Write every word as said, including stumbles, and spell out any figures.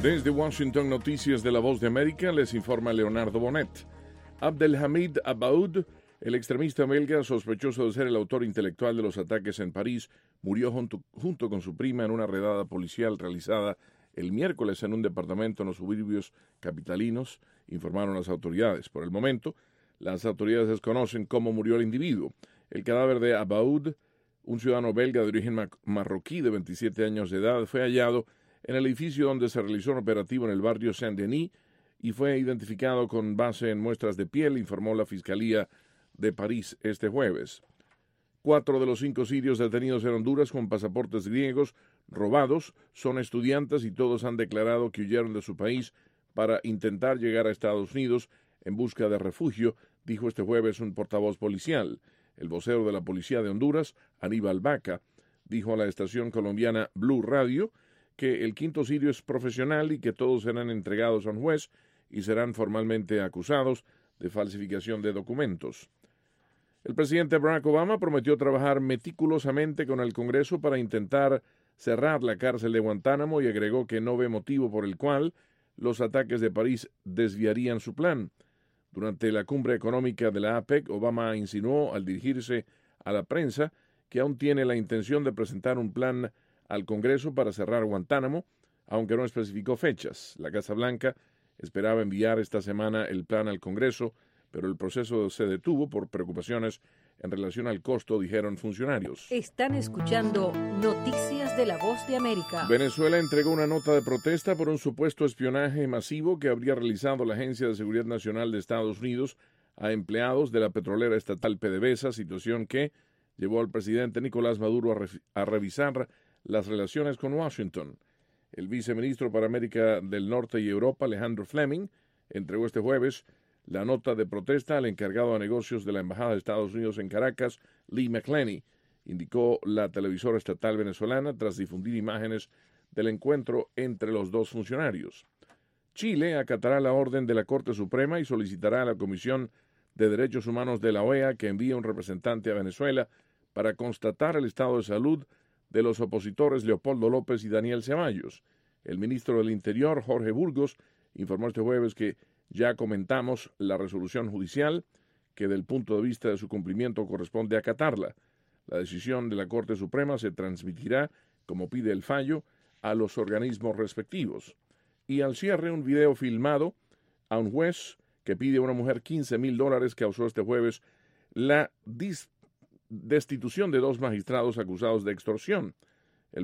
Desde Washington, Noticias de la Voz de América, les informa Leonardo Bonet. Abdelhamid Abaoud, el extremista belga sospechoso de ser el autor intelectual de los ataques en París, murió junto, junto con su prima en una redada policial realizada el miércoles en un departamento en los suburbios capitalinos, informaron las autoridades. Por el momento, las autoridades desconocen cómo murió el individuo. El cadáver de Abaoud, un ciudadano belga de origen marroquí de veintisiete años de edad, fue hallado en el edificio donde se realizó un operativo en el barrio Saint-Denis y fue identificado con base en muestras de piel, informó la Fiscalía de París este jueves. Cuatro de los cinco sirios detenidos en Honduras con pasaportes griegos robados son estudiantes y todos han declarado que huyeron de su país para intentar llegar a Estados Unidos en busca de refugio, dijo este jueves un portavoz policial. El vocero de la Policía de Honduras, Aníbal Vaca, dijo a la estación colombiana Blue Radio que el quinto sirio es profesional y que todos serán entregados a un juez y serán formalmente acusados de falsificación de documentos. El presidente Barack Obama prometió trabajar meticulosamente con el Congreso para intentar cerrar la cárcel de Guantánamo y agregó que no ve motivo por el cual los ataques de París desviarían su plan. Durante la cumbre económica de la APEC, Obama insinuó al dirigirse a la prensa que aún tiene la intención de presentar un plan al Congreso para cerrar Guantánamo, aunque no especificó fechas. La Casa Blanca esperaba enviar esta semana el plan al Congreso, pero el proceso se detuvo por preocupaciones en relación al costo, dijeron funcionarios. Están escuchando Noticias de la Voz de América. Venezuela entregó una nota de protesta por un supuesto espionaje masivo que habría realizado la Agencia de Seguridad Nacional de Estados Unidos a empleados de la petrolera estatal PDVSA, situación que llevó al presidente Nicolás Maduro a, re a revisar las relaciones con Washington. El viceministro para América del Norte y Europa, Alejandro Fleming, entregó este jueves la nota de protesta al encargado de negocios de la Embajada de Estados Unidos en Caracas, Lee McClenny, indicó la televisora estatal venezolana tras difundir imágenes del encuentro entre los dos funcionarios. Chile acatará la orden de la Corte Suprema y solicitará a la Comisión de Derechos Humanos de la O E A que envíe un representante a Venezuela para constatar el estado de salud de los opositores Leopoldo López y Daniel Ceballos. El ministro del Interior, Jorge Burgos, informó este jueves que ya comentamos la resolución judicial, que del punto de vista de su cumplimiento corresponde acatarla. La decisión de la Corte Suprema se transmitirá, como pide el fallo, a los organismos respectivos. Y al cierre, un video filmado a un juez que pide a una mujer quince mil dólares causó este jueves la destitución de dos magistrados acusados de extorsión.